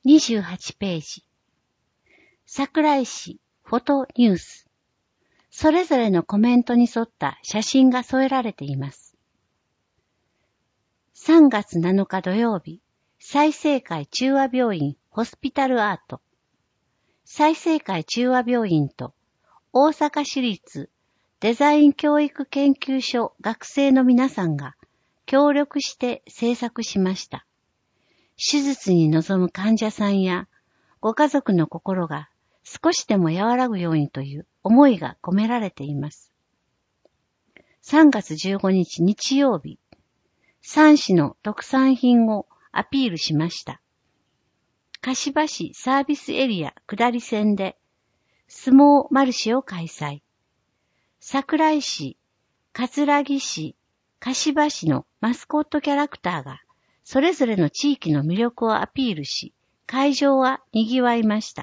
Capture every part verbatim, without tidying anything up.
にじゅうはちページ。桜井市フォトニュース。それぞれのコメントに沿った写真が添えられています。さんがつなのか土曜日、済生会中和病院ホスピタルアート。済生会中和病院と大阪市立デザイン教育研究所学生の皆さんが協力して制作しました。手術に臨む患者さんやご家族の心が少しでも和らぐようにという思いが込められています。さんがつじゅうごにち日曜日、さん市の特産品をアピールしました。柏市サービスエリア下り線で相撲マルシェを開催。桜井市、葛城市、柏市のマスコットキャラクターがそれぞれの地域の魅力をアピールし、会場は賑わいました。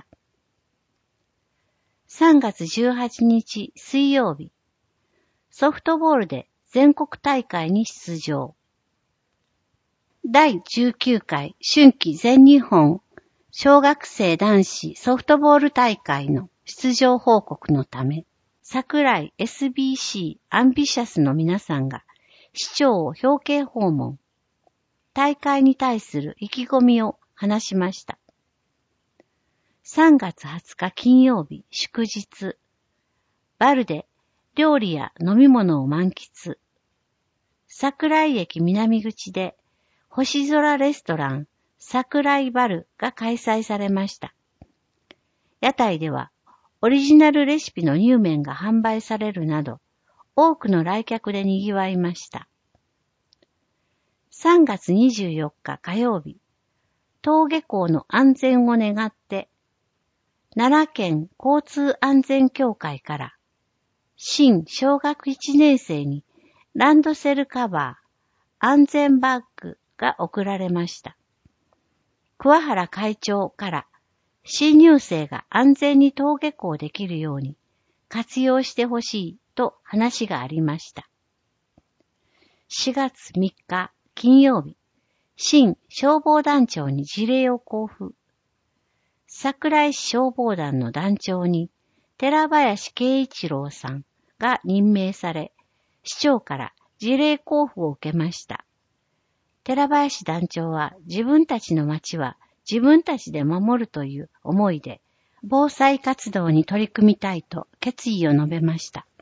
さんがつじゅうはちにち水曜日、ソフトボールで全国大会に出場。だいじゅうきゅうかい春季全日本小学生男子ソフトボール大会の出場報告のため、桜井 エスビーシー アンビシャスの皆さんが市長を表敬訪問。大会に対する意気込みを話しました。さんがつはつか金曜日祝日。バルで料理や飲み物を満喫。桜井駅南口で星空レストラン桜井バルが開催されました。屋台ではオリジナルレシピの乳麺が販売されるなど、多くの来客で賑わいました。さんがつにじゅうよっか火曜日、登下校の安全を願って、奈良県交通安全協会から新小学いちねん生にランドセルカバー、安全バッグが贈られました。桑原会長から新入生が安全に登下校できるように活用してほしいと話がありました。しがつみっか金曜日、新消防団長に辞令を交付。桜井市消防団の団長に寺林圭一郎さんが任命され、市長から辞令交付を受けました。寺林団長は自分たちの町は自分たちで守るという思いで防災活動に取り組みたいと決意を述べました。